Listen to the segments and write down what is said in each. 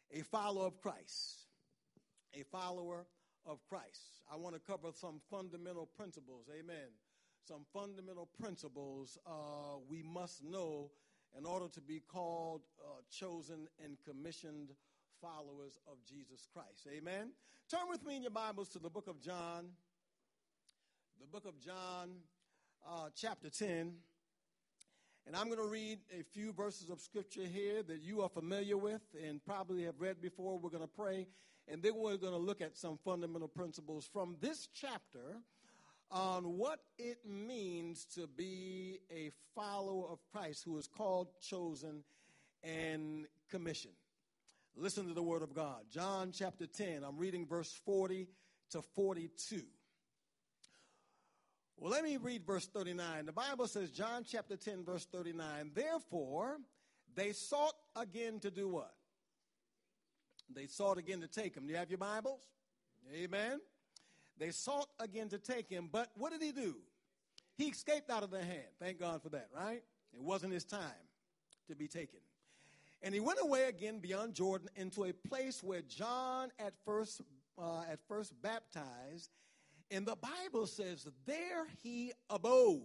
a follower of Christ. A follower of Christ. I want to cover some fundamental principles. Amen. Some fundamental principles we must know in order to be called, chosen, and commissioned followers of Jesus Christ. Amen. Turn with me in your Bibles to the book of John. The book of John, chapter 10. And I'm going to read a few verses of scripture here that you are familiar with and probably have read before. We're going to pray. And then we're going to look at some fundamental principles from this chapter on what it means to be a follower of Christ who is called, chosen, and commissioned. Listen to the word of God. John chapter 10, I'm reading verse 40 to 42. Well, let me read verse 39. The Bible says, John chapter 10, verse 39, therefore they sought again to do what? They sought again to take him. Do you have your Bibles? Amen. They sought again to take him, but what did he do? He escaped out of their hand. Thank God for that, right? It wasn't his time to be taken. And he went away again beyond Jordan into a place where John at first baptized. And the Bible says, there he abode.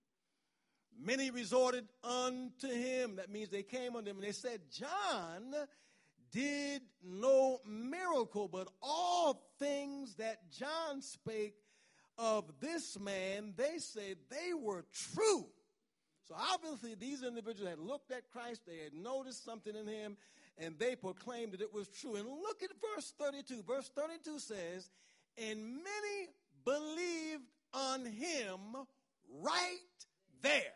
Many resorted unto him. That means they came unto him and they said, John did no miracle, but all things that John spake of this man, they said they were true. So obviously these individuals had looked at Christ, they had noticed something in him, and they proclaimed that it was true. And look at verse 32. Verse 32 says, and many believed on him right there.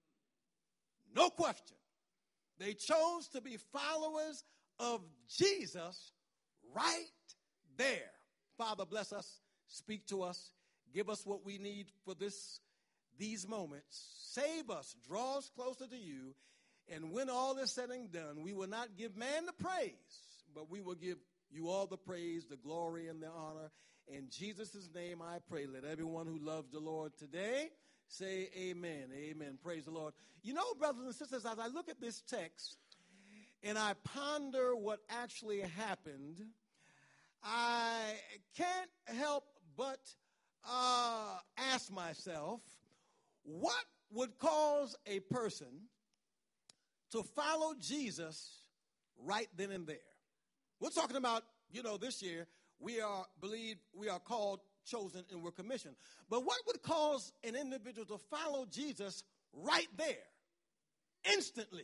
No question. They chose to be followers of Jesus right there. Father, bless us, speak to us, give us what we need for these moments. Save us, draw us closer to you, and when all is said and done, we will not give man the praise, but we will give you all the praise, the glory, and the honor. In Jesus' name I pray. Let everyone who loves the Lord today say amen. Amen. Praise the Lord. You know, brothers and sisters, as I look at this text, and I ponder what actually happened, I can't help but ask myself, what would cause a person to follow Jesus right then and there? We're talking about, this year, we are called, chosen, and we're commissioned. But what would cause an individual to follow Jesus right there, instantly?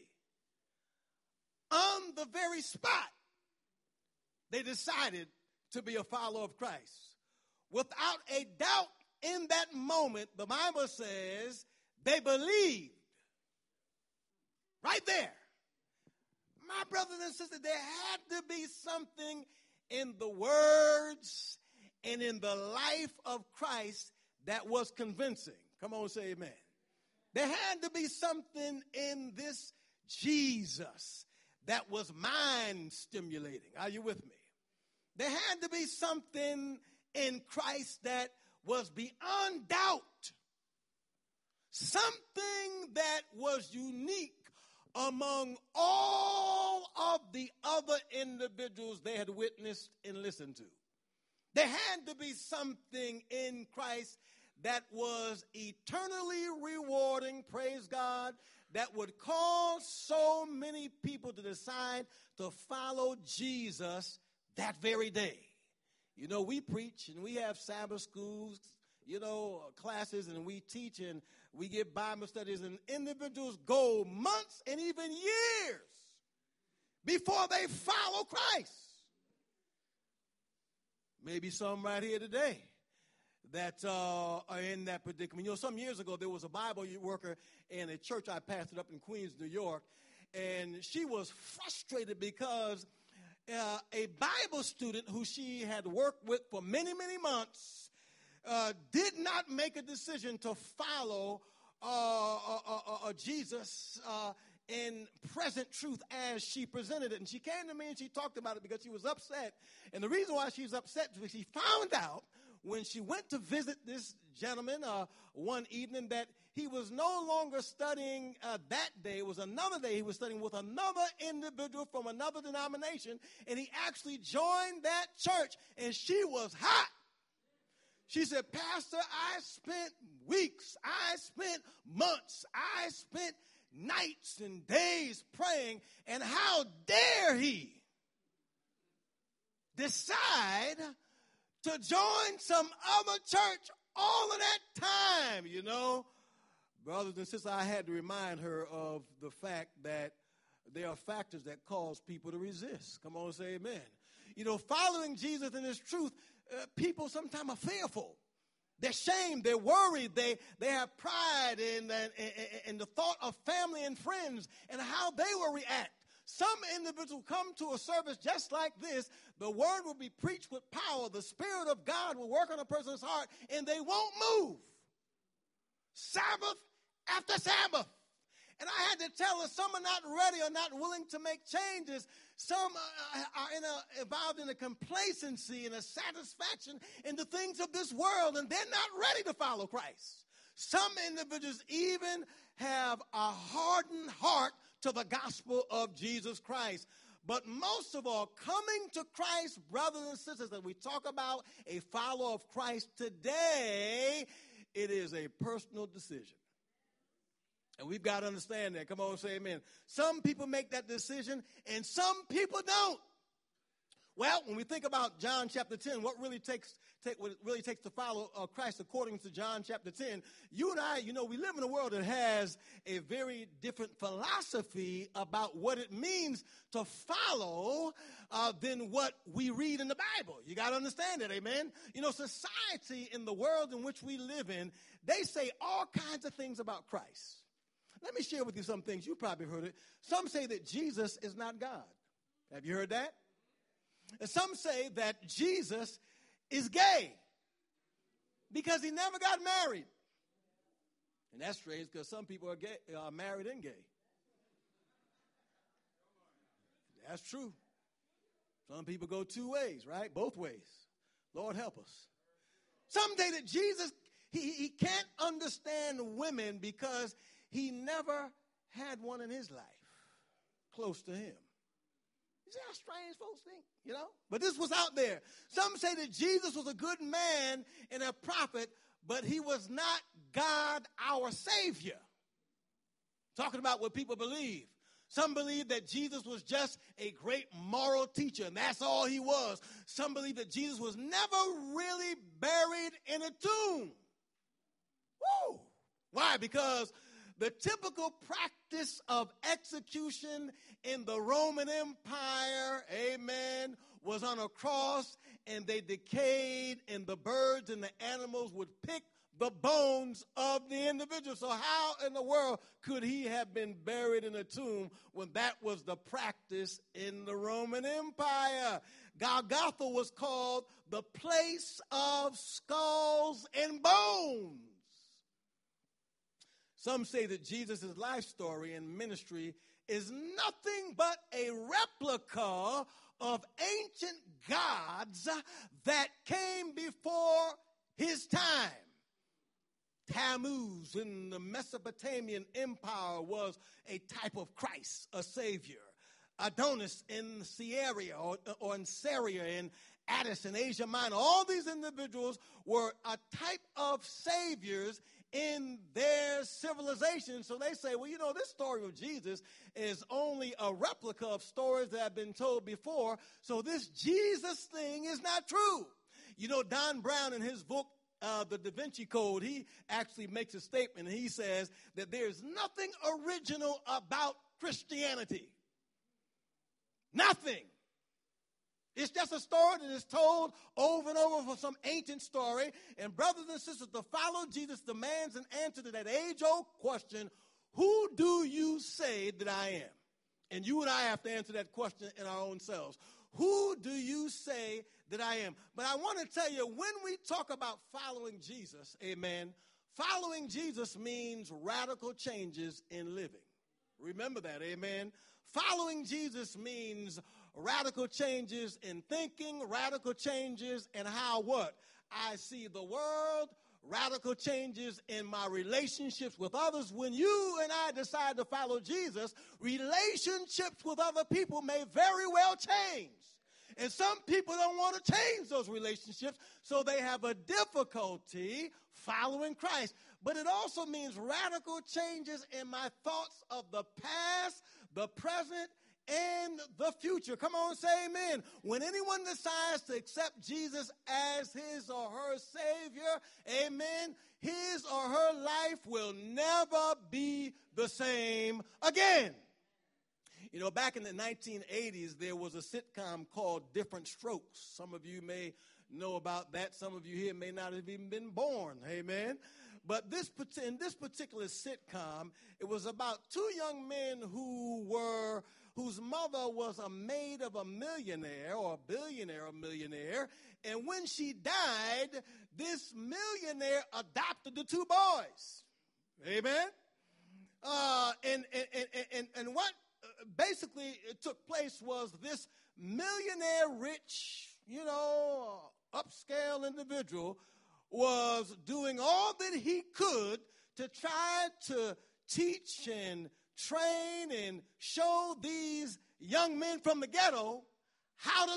On the very spot, they decided to be a follower of Christ. Without a doubt in that moment, the Bible says they believed. Right there. My brothers and sisters, there had to be something in the words and in the life of Christ that was convincing. Come on, say amen. There had to be something in this Jesus that was mind stimulating. Are you with me? There had to be something in Christ that was beyond doubt. Something that was unique among all of the other individuals they had witnessed and listened to. There had to be something in Christ that was eternally rewarding, praise God, that would cause so many people to decide to follow Jesus that very day. We preach and we have Sabbath schools, classes, and we teach and we give Bible studies, and individuals go months and even years before they follow Christ. Maybe some right here today that are in that predicament. Some years ago, there was a Bible worker in a church I pastored up in Queens, New York, and she was frustrated because a Bible student who she had worked with for many, many months did not make a decision to follow Jesus in present truth as she presented it. And she came to me and she talked about it because she was upset. And the reason why she was upset was she found out when she went to visit this gentleman one evening that he was no longer studying that day. It was another day he was studying with another individual from another denomination, and he actually joined that church, and she was hot. She said, Pastor, I spent weeks, I spent months, I spent nights and days praying, and how dare he decide to join some other church all of that time, you know. Brothers and sisters, I had to remind her of the fact that there are factors that cause people to resist. Come on, say amen. You know, following Jesus in his truth, people sometimes are fearful. They're shamed, they're worried, they have pride in the thought of family and friends and how they will react. Some individuals come to a service just like this, the word will be preached with power, the Spirit of God will work on a person's heart, and they won't move. Sabbath after Sabbath. And I had to tell her some are not ready or not willing to make changes. Some are involved in a complacency and a satisfaction in the things of this world, and they're not ready to follow Christ. Some individuals even have a hardened heart to the gospel of Jesus Christ. But most of all, coming to Christ, brothers and sisters, as we talk about a follower of Christ today, it is a personal decision. And we've got to understand that. Come on, say amen. Some people make that decision, and some people don't. Well, when we think about John chapter 10, what it really takes to follow Christ according to John chapter 10, you and I, you know, we live in a world that has a very different philosophy about what it means to follow than what we read in the Bible. You got to understand it, amen? You know, society in the world in which we live in, they say all kinds of things about Christ. Let me share with you some things. You probably heard it. Some say that Jesus is not God. Have you heard that? And some say that Jesus is gay because he never got married. And that's strange because some people are gay, are married and gay. That's true. Some people go two ways, right? Both ways. Lord help us. Some say that Jesus, he can't understand women because he never had one in his life close to him. You see how strange folks think, you know? But this was out there. Some say that Jesus was a good man and a prophet, but he was not God, our Savior. Talking about what people believe. Some believe that Jesus was just a great moral teacher, and that's all he was. Some believe that Jesus was never really buried in a tomb. Woo! Why? Because the typical practice of execution in the Roman Empire, amen, was on a cross, and they decayed, and the birds and the animals would pick the bones of the individual. So how in the world could he have been buried in a tomb when that was the practice in the Roman Empire? Golgotha was called the place of skulls and bones. Some say that Jesus' life story and ministry is nothing but a replica of ancient gods that came before his time. Tammuz in the Mesopotamian Empire was a type of Christ, a savior. Adonis in Syria or in Syria and Attis in Asia Minor. All these individuals were a type of saviors in their civilization. So they say, well, you know, this story of Jesus is only a replica of stories that have been told before. So this Jesus thing is not true. You know, Don Brown in his book, The Da Vinci Code, he actually makes a statement. And he says that there's nothing original about Christianity. Nothing. It's just a story that is told over and over for some ancient story. And brothers and sisters, to follow Jesus demands an answer to that age-old question, who do you say that I am? And you and I have to answer that question in our own selves. Who do you say that I am? But I want to tell you, when we talk about following Jesus, amen, following Jesus means radical changes in living. Remember that, amen. Following Jesus means radical changes in thinking, radical changes in how what? I see the world, radical changes in my relationships with others. When you and I decide to follow Jesus, relationships with other people may very well change. And some people don't want to change those relationships, so they have a difficulty following Christ. But it also means radical changes in my thoughts of the past, the present, and the future. Come on, say amen. When anyone decides to accept Jesus as his or her Savior, amen, his or her life will never be the same again. You know, back in the 1980s, there was a sitcom called Different Strokes. Some of you may know about that. Some of you here may not have even been born. Amen. But in this particular sitcom, it was about two young men whose mother was a maid of a millionaire or a billionaire or millionaire. And when she died, this millionaire adopted the two boys. Amen. And what basically took place was this millionaire rich, upscale individual was doing all that he could to try to teach and train and show these young men from the ghetto how to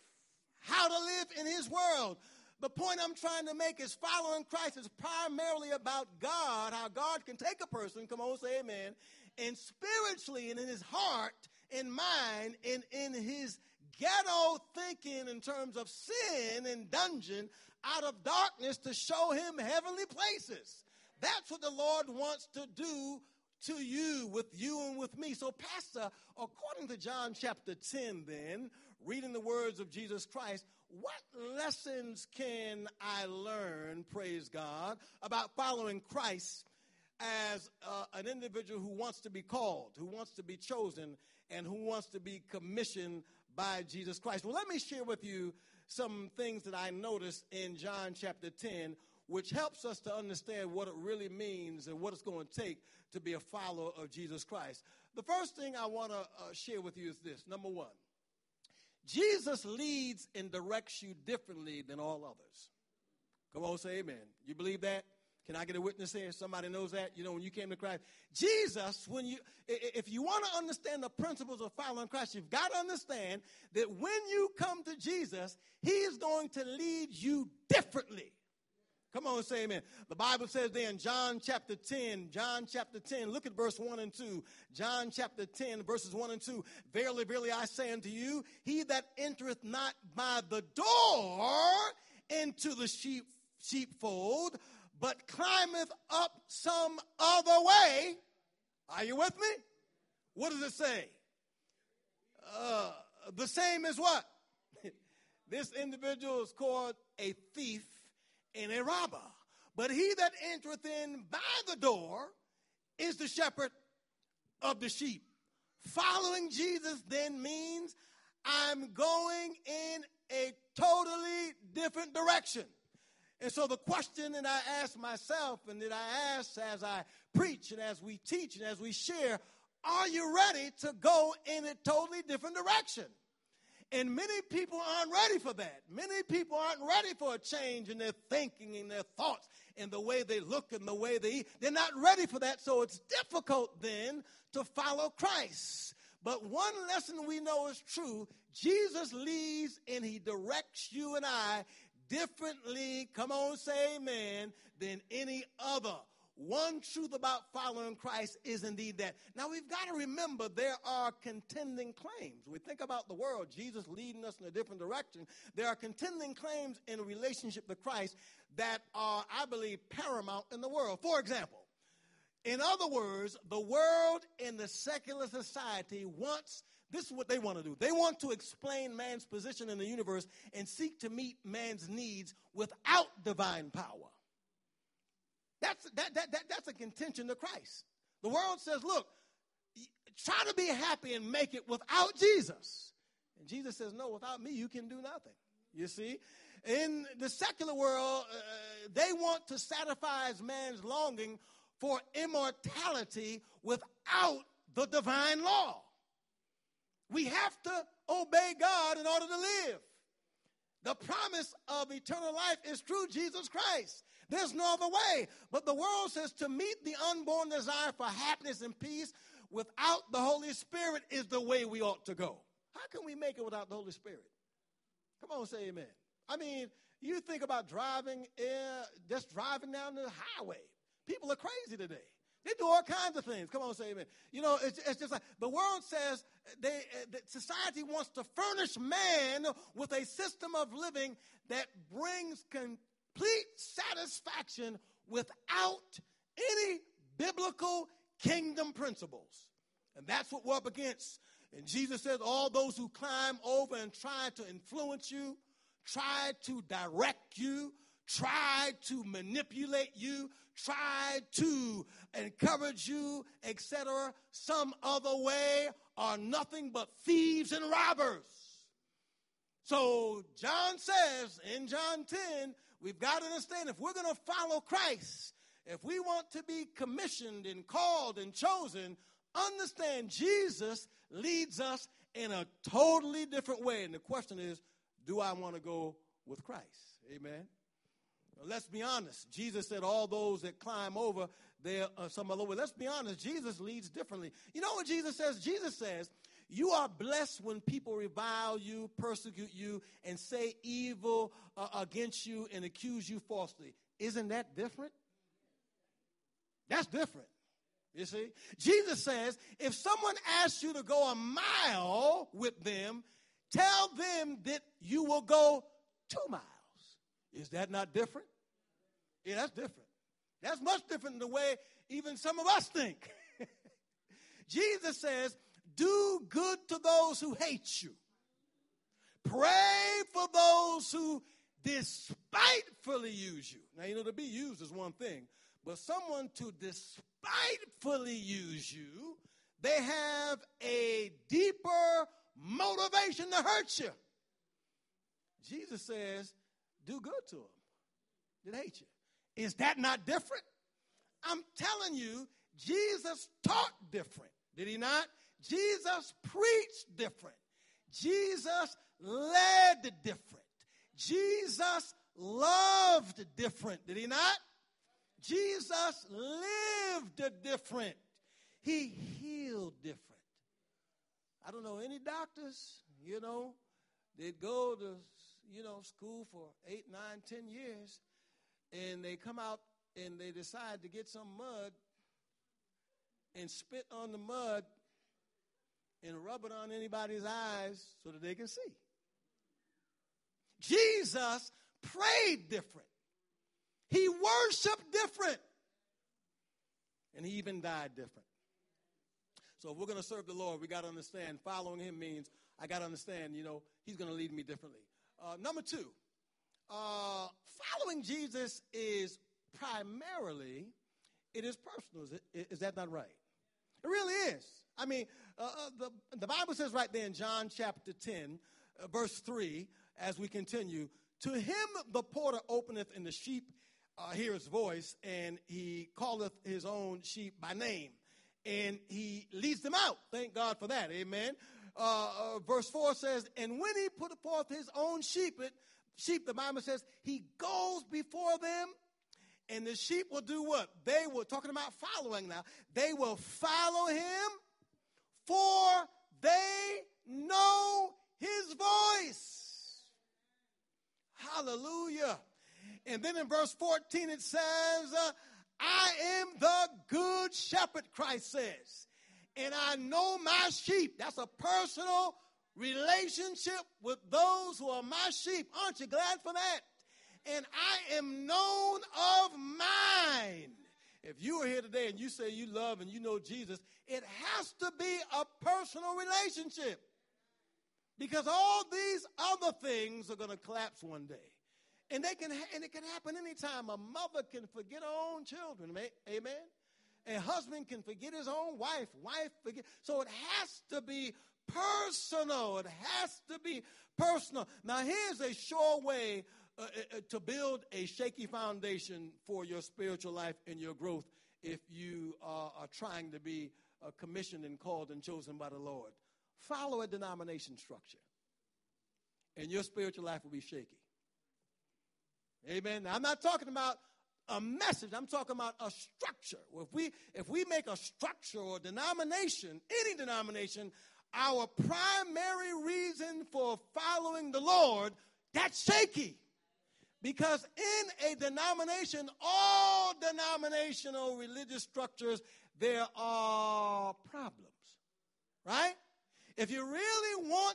live in his world. The point I'm trying to make is following Christ is primarily about God, how God can take a person, come on, say amen, and spiritually and in his heart and mind and in his ghetto thinking in terms of sin and dungeon out of darkness to show him heavenly places. That's what the Lord wants to do to you, with you and with me. So, Pastor, according to John chapter 10 then, reading the words of Jesus Christ, what lessons can I learn, praise God, about following Christ as an individual who wants to be called, who wants to be chosen, and who wants to be commissioned by Jesus Christ? Well, let me share with you some things that I noticed in John chapter 10, which helps us to understand what it really means and what it's going to take to be a follower of Jesus Christ. The first thing I want to share with you is this. Number one, Jesus leads and directs you differently than all others. Come on, say amen. You believe that? Can I get a witness here? Somebody knows that? You know, when you came to Christ, Jesus, if you want to understand the principles of following Christ, you've got to understand that when you come to Jesus, he is going to lead you differently. Come on, say amen. The Bible says there in John chapter 10, look at verse 1 and 2. John chapter 10, verses 1 and 2. Verily, verily, I say unto you, he that entereth not by the door into the sheepfold, but climbeth up some other way. Are you with me? What does it say? The same as what? This individual is called a thief and a robber. But he that entereth in by the door is the shepherd of the sheep. Following Jesus then means I'm going in a totally different direction. And so the question that I ask myself and that I ask as I preach and as we teach and as we share, are you ready to go in a totally different direction? And many people aren't ready for that. Many people aren't ready for a change in their thinking and their thoughts and the way they look and the way they eat. They're not ready for that, so it's difficult then to follow Christ. But one lesson we know is true. Jesus leads and he directs you and I differently, come on, say amen, than any other. One truth about following Christ is indeed that. Now, we've got to remember there are contending claims. We think about the world, Jesus leading us in a different direction. There are contending claims in relationship to Christ that are, I believe, paramount in the world. For example, in other words, the world in the secular society wants, this is what they want to do. They want to explain man's position in the universe and seek to meet man's needs without divine power. That's a contention to Christ. The world says, look, try to be happy and make it without Jesus. And Jesus says, no, without me, you can do nothing. You see? In the secular world, they want to satisfy man's longing for immortality without the divine law. We have to obey God in order to live. The promise of eternal life is through Jesus Christ. There's no other way. But the world says to meet the unborn desire for happiness and peace without the Holy Spirit is the way we ought to go. How can we make it without the Holy Spirit? Come on, say amen. I mean, you think about just driving down the highway. People are crazy today. They do all kinds of things. Come on, say amen. You know, it's just like the world says that society wants to furnish man with a system of living that brings complete satisfaction without any biblical kingdom principles. And that's what we're up against. And Jesus says all those who climb over and try to influence you, try to direct you, try to manipulate you, try to encourage you, etc., some other way are nothing but thieves and robbers. So John says in John 10, we've got to understand if we're going to follow Christ, if we want to be commissioned and called and chosen, understand Jesus leads us in a totally different way. And the question is, do I want to go with Christ? Amen. Let's be honest. Jesus said all those that climb over, there are some other way. Let's be honest. Jesus leads differently. You know what Jesus says? Jesus says, you are blessed when people revile you, persecute you, and say evil against you and accuse you falsely. Isn't that different? That's different. You see? Jesus says, if someone asks you to go a mile with them, tell them that you will go 2 miles. Is that not different? Yeah, that's different. That's much different than the way even some of us think. Jesus says, do good to those who hate you. Pray for those who despitefully use you. Now, you know, to be used is one thing, but someone to despitefully use you, they have a deeper motivation to hurt you. Jesus says, do good to them that hate you. Is that not different? I'm telling you, Jesus taught different. Did he not? Jesus preached different. Jesus led different. Jesus loved different. Did he not? Jesus lived different. He healed different. I don't know any doctors, you know, they'd go to, you know, school for 8, 9, 10 years, and they come out and they decide to get some mud and spit on the mud and rub it on anybody's eyes so that they can see. Jesus prayed different. He worshiped different. And he even died different. So if we're going to serve the Lord, we got to understand following him means I got to understand, you know, he's going to lead me differently. Number 2, following Jesus is primarily, it is personal. Is that not right? It really is. I mean, the Bible says right there in John chapter 10, verse 3, as we continue, to him the porter openeth, and the sheep hear his voice, and he calleth his own sheep by name, and he leads them out. Thank God for that. Amen. Verse 4 says, and when he put forth his own sheep, the Bible says, he goes before them, and the sheep will do what? They will, talking about following now, they will follow him, for they know his voice. Hallelujah. And then in verse 14 it says, I am the good shepherd, Christ says, and I know my sheep. That's a personal relationship with those who are my sheep. Aren't you glad for that? And I am known of mine. If you are here today and you say you love and you know Jesus, it has to be a personal relationship. Because all these other things are going to collapse one day. And it can happen anytime. A mother can forget her own children. Amen? A husband can forget his own wife. Wife forget. So it has to be personal. It has to be personal. Now, here's a sure way to build a shaky foundation for your spiritual life and your growth if you are trying to be commissioned and called and chosen by the Lord. Follow a denomination structure. and your spiritual life will be shaky. Amen. Now, I'm not talking about a message. I'm talking about a structure. If we make a structure or denomination, any denomination, our primary reason for following the Lord, that's shaky. Because in a denomination, all denominational religious structures, there are problems, right? If you really want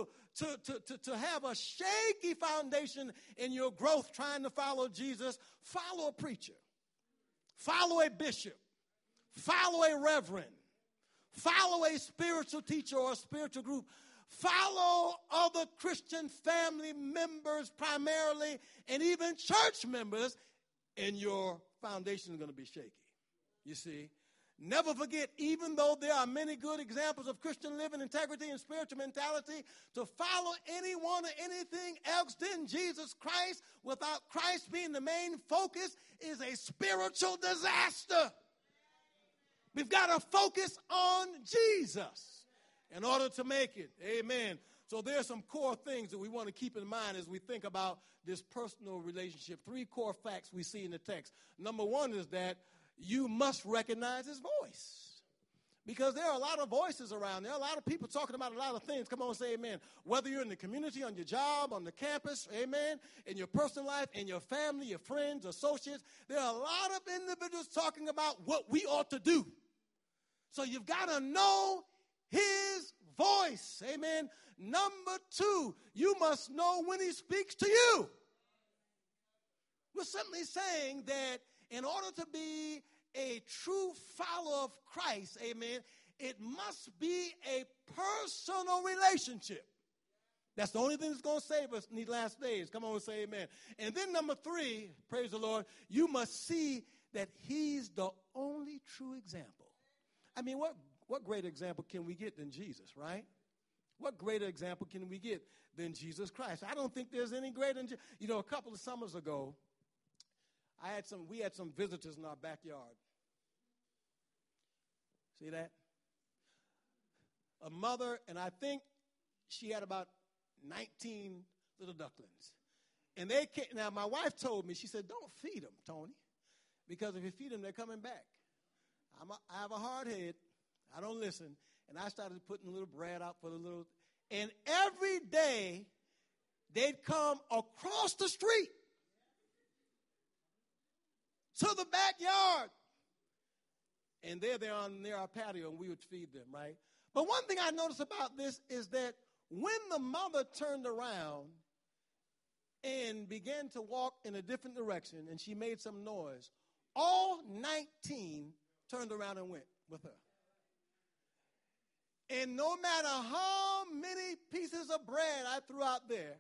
to have a shaky foundation in your growth trying to follow Jesus, follow a preacher, follow a bishop, follow a reverend, follow a spiritual teacher or a spiritual group. Follow other Christian family members primarily, and even church members, and your foundation is going to be shaky. You see? Never forget, even though there are many good examples of Christian living, integrity, and spiritual mentality, to follow anyone or anything else than Jesus Christ without Christ being the main focus is a spiritual disaster. We've got to focus on Jesus in order to make it. Amen. So there's some core things that we want to keep in mind as we think about this personal relationship. 3 core facts we see in the text. Number 1 is that you must recognize his voice. Because there are a lot of voices around. There are a lot of people talking about a lot of things. Come on, say amen. Whether you're in the community, on your job, on the campus, amen, in your personal life, in your family, your friends, associates, there are a lot of individuals talking about what we ought to do. So you've got to know his voice. Amen. Number 2, you must know when he speaks to you. We're simply saying that in order to be a true follower of Christ, amen, it must be a personal relationship. That's the only thing that's going to save us in these last days. Come on and say amen. And then number 3, praise the Lord, you must see that he's the only true example. I mean, what greater example can we get than Jesus, right? What greater example can we get than Jesus Christ? I don't think there's any greater than Jesus. You know, a couple of summers ago, we had some visitors in our backyard. See that? A mother, and I think she had about 19 little ducklings. And they came, now my wife told me, she said, don't feed them, Tony, because if you feed them, they're coming back. I have a hard head. I don't listen. And I started putting a little bread out for the little, and every day they'd come across the street to the backyard. And they're on near our patio, and we would feed them, right? But one thing I noticed about this is that when the mother turned around and began to walk in a different direction, and she made some noise, all 19 turned around and went with her. And no matter how many pieces of bread I threw out there,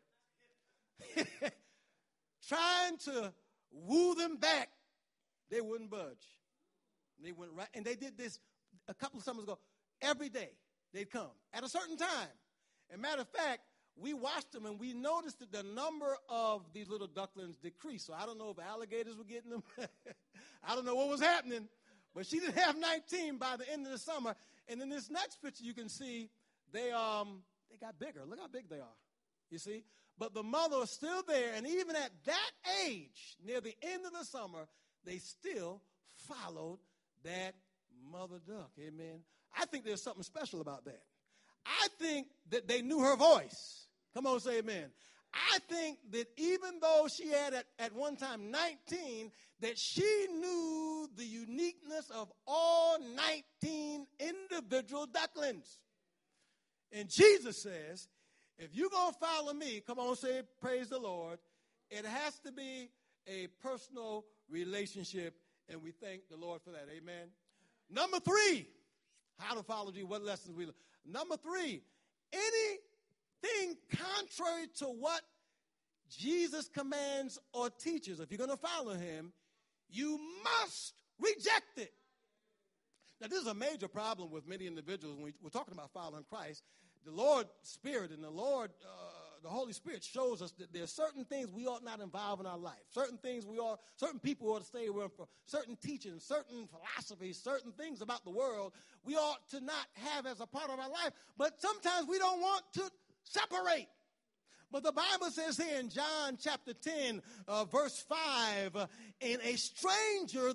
trying to woo them back, they wouldn't budge. They went right, and they did this a couple of summers ago. Every day they'd come at a certain time. As a matter of fact, we watched them, and we noticed that the number of these little ducklings decreased. So I don't know if alligators were getting them. I don't know what was happening. But she didn't have 19 by the end of the summer. And in this next picture, you can see they got bigger. Look how big they are, you see. But the mother was still there, and even at that age, near the end of the summer, they still followed that mother duck, amen. I think there's something special about that. I think that they knew her voice. Come on, say amen. I think that even though she had at one time 19, that she knew the uniqueness of all 19 individual ducklings. And Jesus says, if you're going to follow me, come on, say praise the Lord, it has to be a personal relationship, and we thank the Lord for that, amen. Number 3, how to follow Jesus, what lessons we learn. Number 3, anything contrary to what Jesus commands or teaches, if you're going to follow him, you must reject it. Now, this is a major problem with many individuals when we're talking about following Christ. The Lord Spirit and the Holy Spirit shows us that there are certain things we ought not involve in our life. Certain people ought to stay away from. Certain teachings, certain philosophies, certain things about the world we ought to not have as a part of our life. But sometimes we don't want to separate. But the Bible says here in John chapter 10, verse 5, and a stranger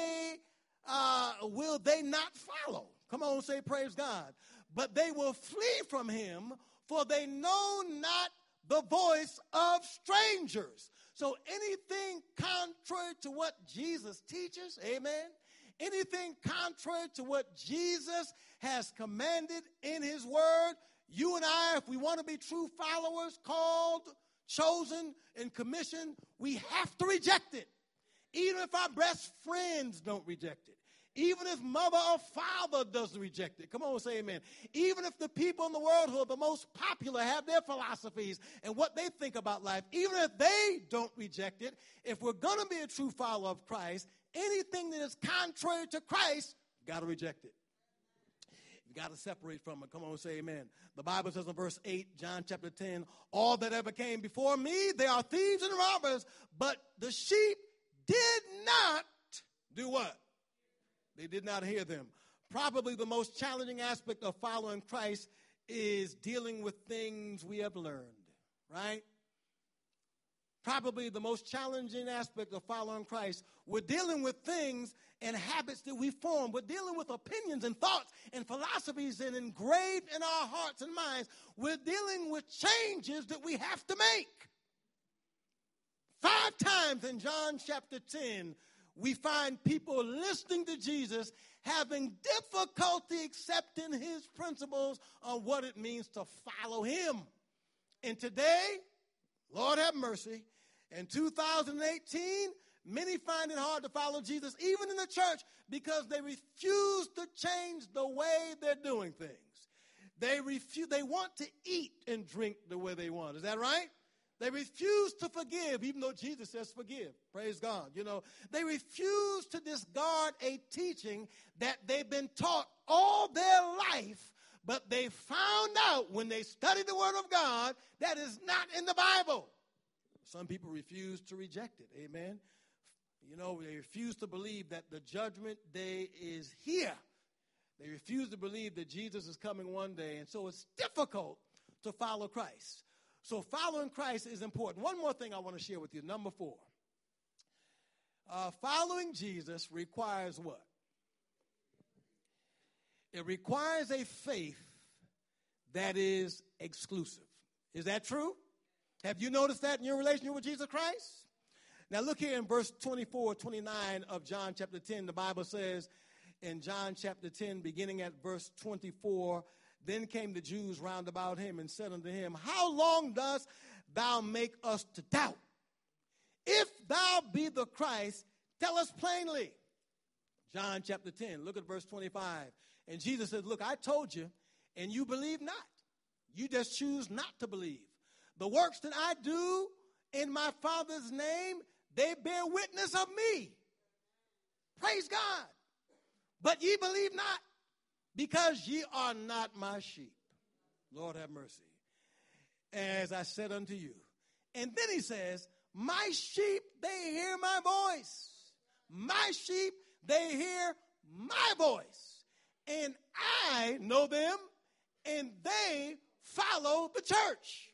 will they not follow. Come on, say praise God. But they will flee from him, for they know not the voice of strangers. So anything contrary to what Jesus teaches, amen, anything contrary to what Jesus has commanded in his word, you and I, if we want to be true followers, called, chosen, and commissioned, we have to reject it. Even if our best friends don't reject it. Even if mother or father doesn't reject it. Come on, say amen. Even if the people in the world who are the most popular have their philosophies and what they think about life, even if they don't reject it, if we're going to be a true follower of Christ, anything that is contrary to Christ, got to reject it. You got to separate from it. Come on, say amen. The Bible says in verse 8, John chapter 10, all that ever came before me, they are thieves and robbers, but the sheep did not do what? They did not hear them. Probably the most challenging aspect of following Christ is dealing with things we have learned, right? Probably the most challenging aspect of following Christ. We're dealing with things and habits that we form. We're dealing with opinions and thoughts and philosophies and engraved in our hearts and minds. We're dealing with changes that we have to make. 5 times in John chapter 10, we find people listening to Jesus having difficulty accepting his principles on what it means to follow him. And today, Lord have mercy, in 2018, many find it hard to follow Jesus, even in the church, because they refuse to change the way they're doing things. They want to eat and drink the way they want. Is that right? They refuse to forgive, even though Jesus says forgive. Praise God. You know, they refuse to discard a teaching that they've been taught all their life, but they found out when they studied the Word of God that is not in the Bible. Some people refuse to reject it. Amen. You know, they refuse to believe that the judgment day is here. They refuse to believe that Jesus is coming one day, and so it's difficult to follow Christ. So following Christ is important. One more thing I want to share with you. Number 4. Following Jesus requires what? It requires a faith that is exclusive. Is that true? Have you noticed that in your relationship with Jesus Christ? Now look here in verse 24, 29 of John chapter 10. The Bible says in John chapter 10, beginning at verse 24, then came the Jews round about him and said unto him, how long dost thou make us to doubt? If thou be the Christ, tell us plainly. John chapter 10, look at verse 25. And Jesus said, look, I told you, and you believe not. You just choose not to believe. The works that I do in my Father's name, they bear witness of me. Praise God. But ye believe not, because ye are not my sheep. Lord have mercy. As I said unto you. And then he says, my sheep, they hear my voice. My sheep, they hear my voice. And I know them, and they follow the church.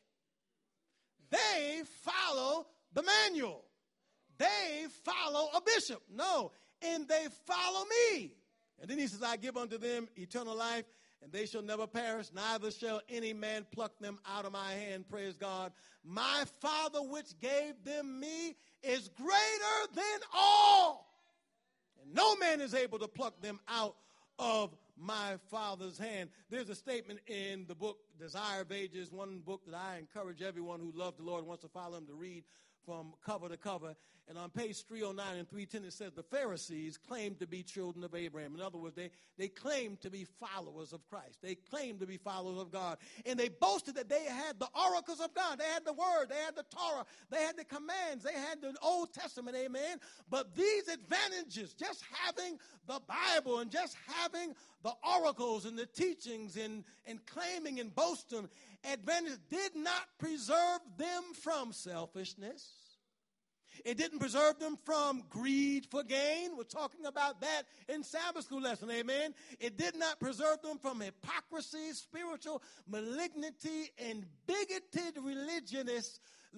They follow the manual. They follow a bishop. No, and they follow me. And then he says, I give unto them eternal life, and they shall never perish, neither shall any man pluck them out of my hand. Praise God. My Father which gave them me is greater than all. And no man is able to pluck them out of my Father's hand. There's a statement in the book, Desire of Ages, one book that I encourage everyone who loves the Lord and wants to follow him to read from cover to cover. And on page 309 and 310, it says the Pharisees claimed to be children of Abraham. In other words, they claimed to be followers of Christ. They claimed to be followers of God. And they boasted that they had the oracles of God. They had the Word. They had the Torah. They had the commands. They had the Old Testament, amen. But these advantages, just having the Bible and just having the oracles and the teachings and claiming and boasting, advantage did not preserve them from selfishness. It didn't preserve them from greed for gain. We're talking about that in Sabbath school lesson, amen. It did not preserve them from hypocrisy, spiritual malignity, and bigoted religionists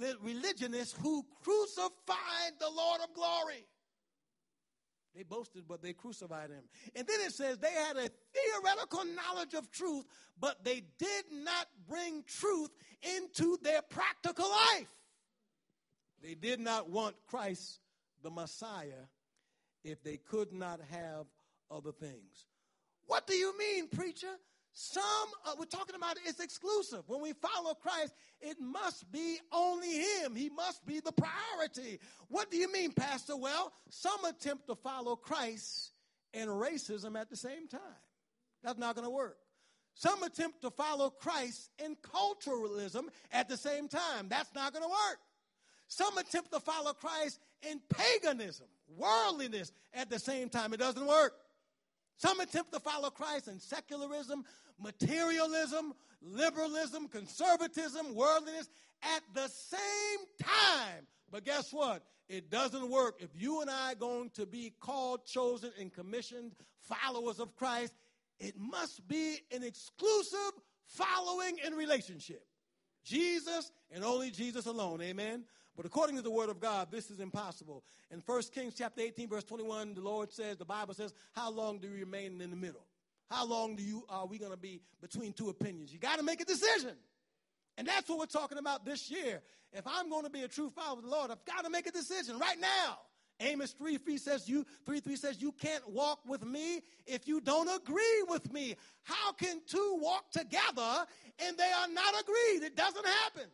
who crucified the Lord of glory. They boasted, but they crucified him. And then it says they had a theoretical knowledge of truth, but they did not bring truth into their practical life. They did not want Christ, the Messiah, if they could not have other things. What do you mean, preacher? We're talking about it's exclusive. When we follow Christ, it must be only him. He must be the priority. What do you mean, Pastor? Well, some attempt to follow Christ and racism at the same time. That's not going to work. Some attempt to follow Christ and culturalism at the same time. That's not going to work. Some attempt to follow Christ in paganism, worldliness at the same time. It doesn't work. Some attempt to follow Christ in secularism, materialism, liberalism, conservatism, worldliness at the same time. But guess what? It doesn't work. If you and I are going to be called, chosen, and commissioned followers of Christ, it must be an exclusive following and relationship. Jesus and only Jesus alone. Amen. But according to the word of God, this is impossible. In 1 Kings chapter 18, verse 21, the Bible says, how long do you remain in the middle? How long are we going to be between two opinions? You got to make a decision. And that's what we're talking about this year. If I'm going to be a true follower of the Lord, I've got to make a decision right now. Amos 3:3 says you can't walk with me if you don't agree with me. How can two walk together and they are not agreed? It doesn't happen.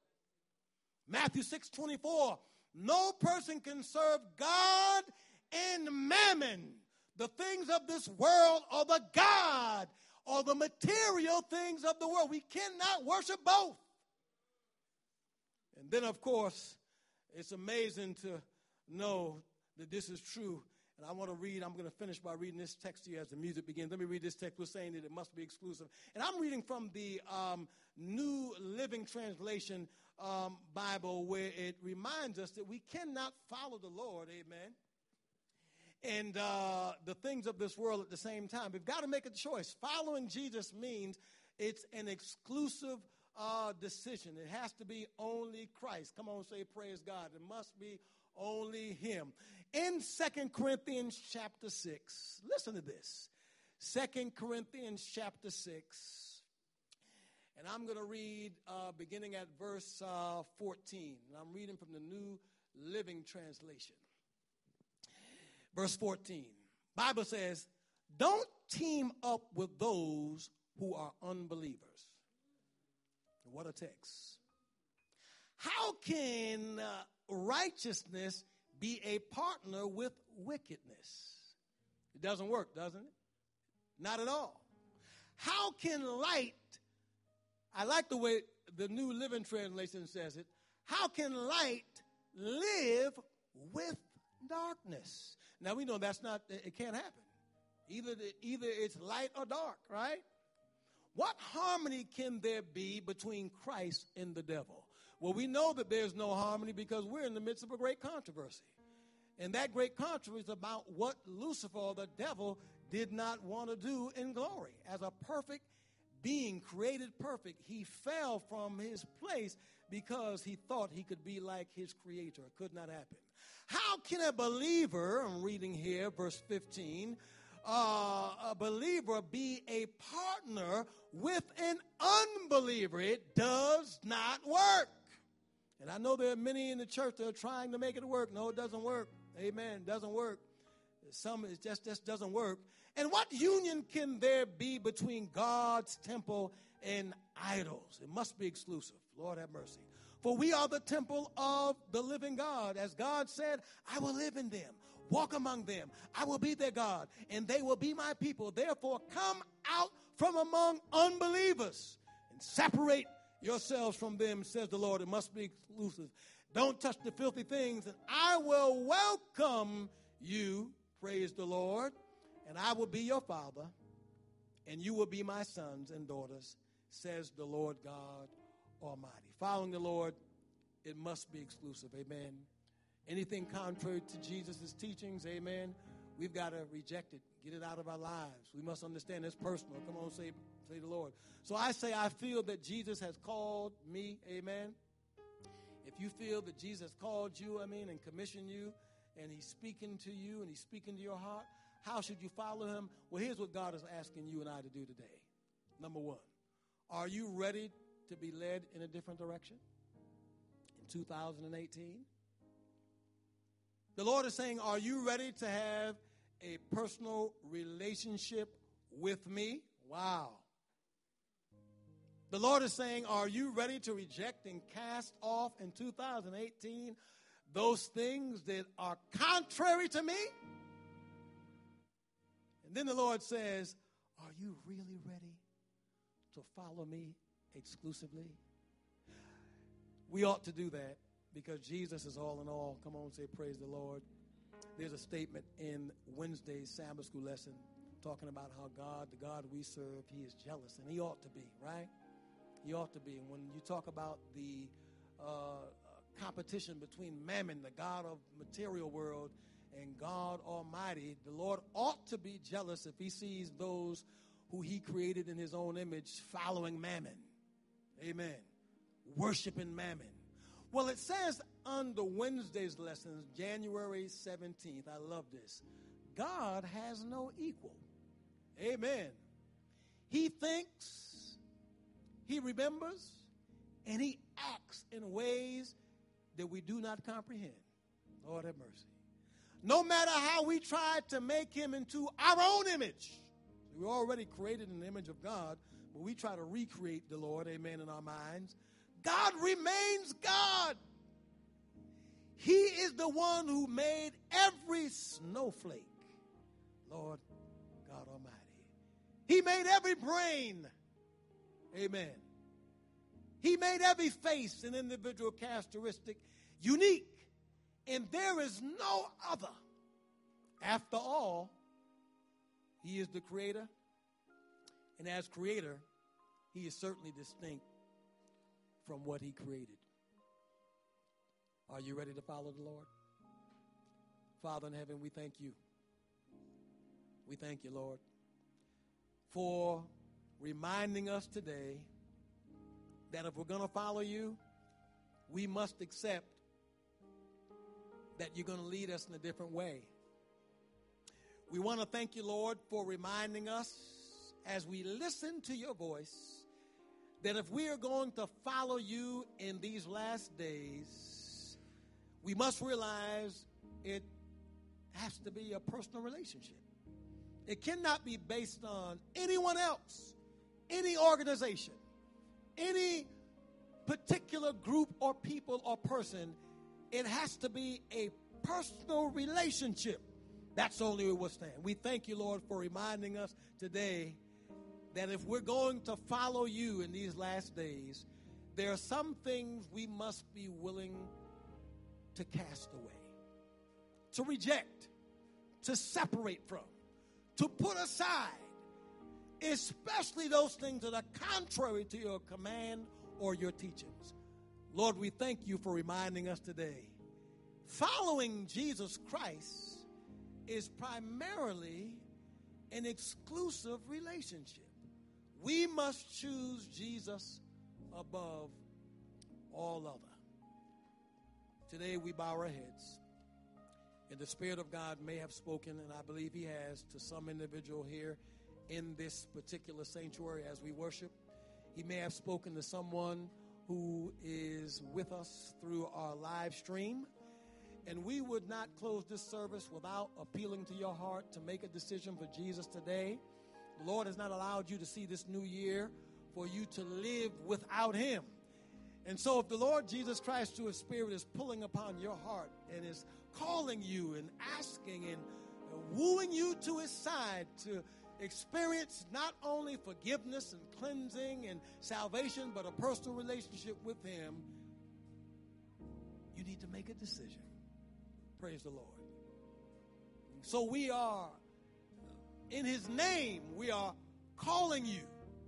Matthew 6:24, no person can serve God and mammon, the things of this world or the God or the material things of the world. We cannot worship both. And then, of course, it's amazing to know that this is true. And I'm going to finish by reading this text here as the music begins. Let me read this text. We're saying that it must be exclusive. And I'm reading from the New Living Translation Bible, where it reminds us that we cannot follow the Lord, amen, and the things of this world at the same time. We've got to make a choice. Following Jesus means it's an exclusive decision. It has to be only Christ. Come on, say praise God. It must be only him. In 2 Corinthians chapter 6, listen to this. 2 Corinthians chapter 6. And I'm going to read beginning at verse 14. And I'm reading from the New Living Translation. Verse 14. Bible says, don't team up with those who are unbelievers. What a text. How can righteousness be a partner with wickedness? It doesn't work, doesn't it? Not at all. How can light, I like the way the New Living Translation says it, how can light live with darkness? Now we know it can't happen. Either it's light or dark, right? What harmony can there be between Christ and the devil? Well, we know that there's no harmony because we're in the midst of a great controversy. And that great controversy is about what Lucifer, the devil, did not want to do in glory. As a perfect being, created perfect, he fell from his place because he thought he could be like his creator. It could not happen. How can a believer, I'm reading here, verse 15, a believer be a partner with an unbeliever? It does not work. And I know there are many in the church that are trying to make it work. No, it doesn't work. Amen. It doesn't work. It just doesn't work. And what union can there be between God's temple and idols? It must be exclusive. Lord have mercy. For we are the temple of the living God. As God said, I will live in them, walk among them. I will be their God, and they will be my people. Therefore, come out from among unbelievers and separate yourselves from them, says the Lord. It must be exclusive. Don't touch the filthy things, and I will welcome you, praise the Lord, and I will be your father, and you will be my sons and daughters, says the Lord God Almighty. Following the Lord, it must be exclusive. Amen. Anything contrary to Jesus' teachings, amen, we've got to reject it, get it out of our lives. We must understand it's personal. Come on, say the Lord. So I say I feel that Jesus has called me, amen. If you feel that Jesus called you, and commissioned you, and he's speaking to you and he's speaking to your heart, how should you follow him? Well, here's what God is asking you and I to do today. Number one, are you ready to be led in a different direction in 2018? The Lord is saying, are you ready to have a personal relationship with me? Wow. The Lord is saying, are you ready to reject and cast off in 2018 those things that are contrary to me? And then the Lord says, are you really ready to follow me exclusively? We ought to do that because Jesus is all in all. Come on, say praise the Lord. There's a statement in Wednesday's Sabbath school lesson talking about how God, the God we serve, he is jealous, and he ought to be, right? He ought to be. And when you talk about the competition between Mammon, the God of material world, and God Almighty, the Lord ought to be jealous if he sees those who he created in his own image following Mammon. Amen. Worshiping Mammon. Well, it says under Wednesday's lessons, January 17th, I love this, God has no equal. Amen. He thinks, he remembers, and he acts in ways that we do not comprehend. Lord have mercy. No matter how we try to make him into our own image, we're already created in the image of God, but we try to recreate the Lord, amen, in our minds. God remains God. He is the one who made every snowflake, Lord God Almighty. He made every brain, amen. He made every face and individual characteristic unique, and there is no other. After all, he is the creator, and as creator, he is certainly distinct from what he created. Are you ready to follow the Lord? Father in heaven, we thank you. We thank you, Lord, for reminding us today that if we're going to follow you, we must accept that you're going to lead us in a different way. We want to thank you, Lord, for reminding us as we listen to your voice that if we are going to follow you in these last days, we must realize it has to be a personal relationship. It cannot be based on anyone else, any organization, any particular group or people or person. It has to be a personal relationship. That's only where we'll stand. We thank you, Lord, for reminding us today that if we're going to follow you in these last days, there are some things we must be willing to cast away, to reject, to separate from, to put aside, especially those things that are contrary to your command or your teachings. Lord, we thank you for reminding us today. Following Jesus Christ is primarily an exclusive relationship. We must choose Jesus above all other. Today we bow our heads, and the Spirit of God may have spoken, and I believe he has, to some individual here in this particular sanctuary as we worship. He may have spoken to someone who is with us through our live stream. And we would not close this service without appealing to your heart to make a decision for Jesus today. The Lord has not allowed you to see this new year for you to live without him. And so if the Lord Jesus Christ through his Spirit is pulling upon your heart and is calling you and asking and wooing you to his side to experience not only forgiveness and cleansing and salvation, but a personal relationship with him, you need to make a decision. Praise the Lord. So we are, in his name, we are calling you,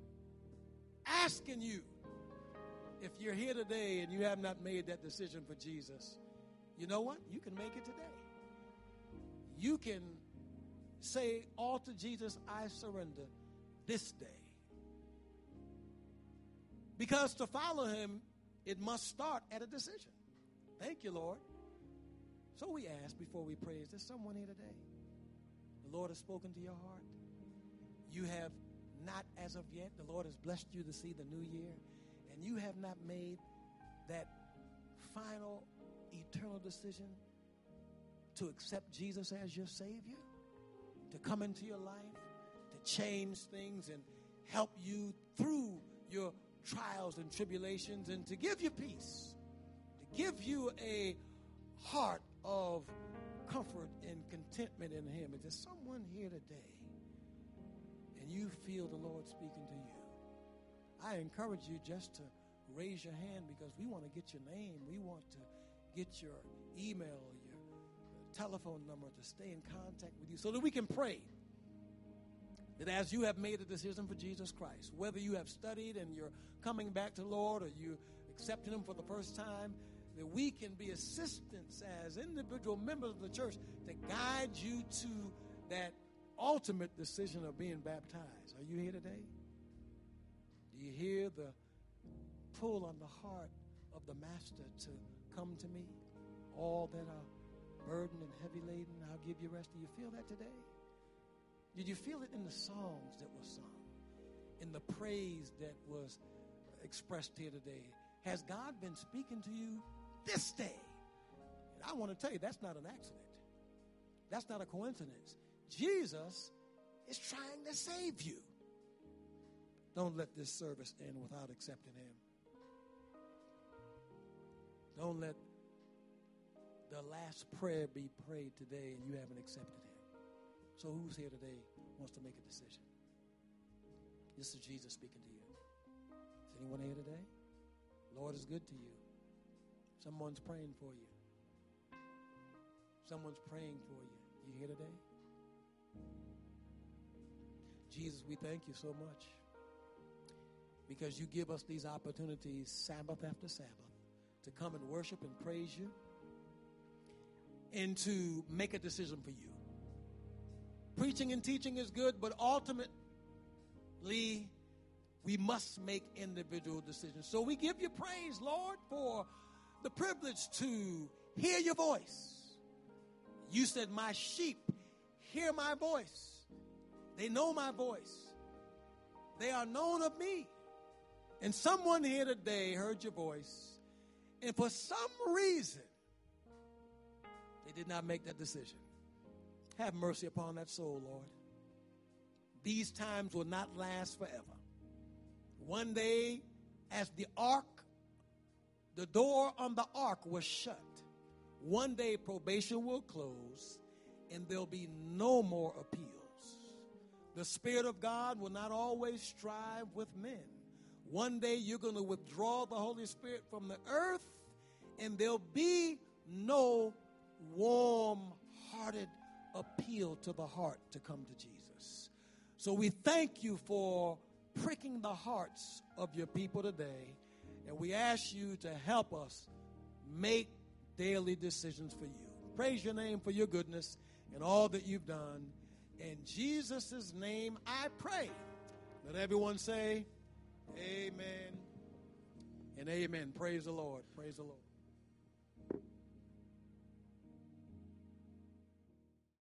asking you, if you're here today and you have not made that decision for Jesus, you know what? You can make it today. You can say, all to Jesus, I surrender this day. Because to follow him, it must start at a decision. Thank you, Lord. So we ask before we pray, is there someone here today? The Lord has spoken to your heart. You have not as of yet. The Lord has blessed you to see the new year. And you have not made that final eternal decision to accept Jesus as your Savior, to come into your life, to change things and help you through your trials and tribulations, and to give you peace, to give you a heart of comfort and contentment in him. Is there someone here today and you feel the Lord speaking to you? I encourage you just to raise your hand, because we want to get your name. We want to get your email, your telephone number, to stay in contact with you so that we can pray that as you have made a decision for Jesus Christ, whether you have studied and you're coming back to the Lord or you accepted him for the first time, that we can be assistants as individual members of the church to guide you to that ultimate decision of being baptized. Are you here today? Do you hear the pull on the heart of the Master to come to me? All that are burdened and heavy laden, I'll give you rest. Do you feel that today? Did you feel it in the songs that were sung, in the praise that was expressed here today? Has God been speaking to you this day? And I want to tell you, that's not an accident. That's not a coincidence. Jesus is trying to save you. Don't let this service end without accepting him. Don't let the last prayer be prayed today and you haven't accepted him. So who's here today wants to make a decision? This is Jesus speaking to you. Is anyone here today? The Lord is good to you. Someone's praying for you. Someone's praying for you. You here today? Jesus, we thank you so much because you give us these opportunities Sabbath after Sabbath to come and worship and praise you and to make a decision for you. Preaching and teaching is good, but ultimately we must make individual decisions. So we give you praise, Lord, for the privilege to hear your voice. You said, my sheep hear my voice. They know my voice. They are known of me. And someone here today heard your voice, and for some reason, they did not make that decision. Have mercy upon that soul, Lord. These times will not last forever. One day, as the door on the ark was shut, one day probation will close, and there'll be no more appeals. The Spirit of God will not always strive with men. One day you're going to withdraw the Holy Spirit from the earth, and there'll be no warm-hearted appeal to the heart to come to Jesus. So we thank you for pricking the hearts of your people today, and we ask you to help us make daily decisions for you. Praise your name for your goodness and all that you've done. In Jesus' name I pray. Let everyone say amen and amen. Praise the Lord. Praise the Lord.